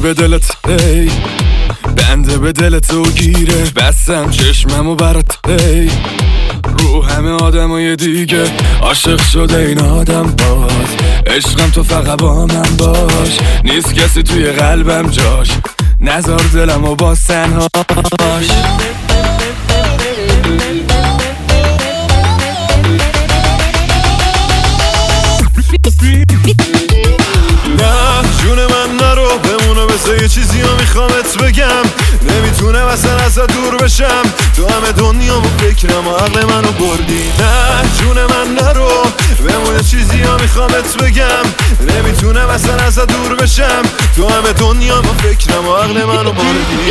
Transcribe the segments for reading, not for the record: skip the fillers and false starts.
به دلت ای بنده به دلت و گیره بستم چشممو برات ای رو همه آدمای دیگه عاشق شده این آدم باز عشقم تو فقط با من باش نیست کسی توی قلبم جاش نزار دلمو باز تنهاش نه جون من نرو بمونو بذار یه چیزی رو میخوامت بگم نمیتونم اصلا ازت دور بشم تو همه دنیامو فکرم و عقل منو بردی نه جون من نرو بمونه چیزی رو میخوامت بگم نمیتونم اصلا ازت دور بشم تو همه دنیامو فکرم و عقل منو بردی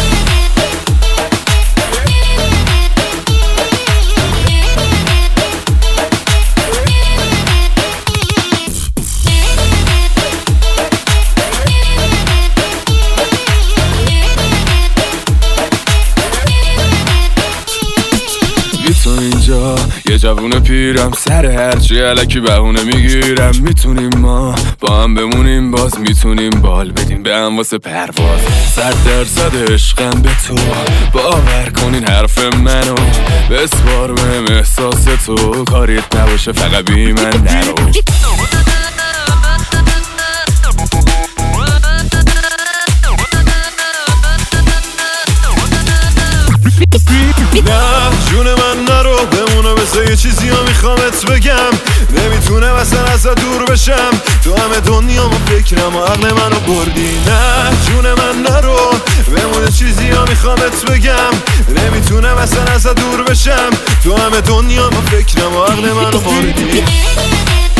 تو اینجا یه جوون پیرم سر هرچی علکی بهونه میگیرم میتونیم ما با هم بمونیم باز میتونیم بال بدیم به هم واسه پرواز 100% عشقم به تو باور کنین حرف منو بسپار بهم احساس تو کاریت نباشه فقط بی من نرو نه جون من نرو بمونه بذار یه چیزی رو میخوامت بگم نمیتونم اصلا ازت دور بشم تو همه دنیامو فکرم و عقل منو بردی نه جون من نرو بمونه چیزی رو میخوامت بگم نمیتونم اصلا ازت دور بشم تو همه دنیامو فکرم و عقل منو بردی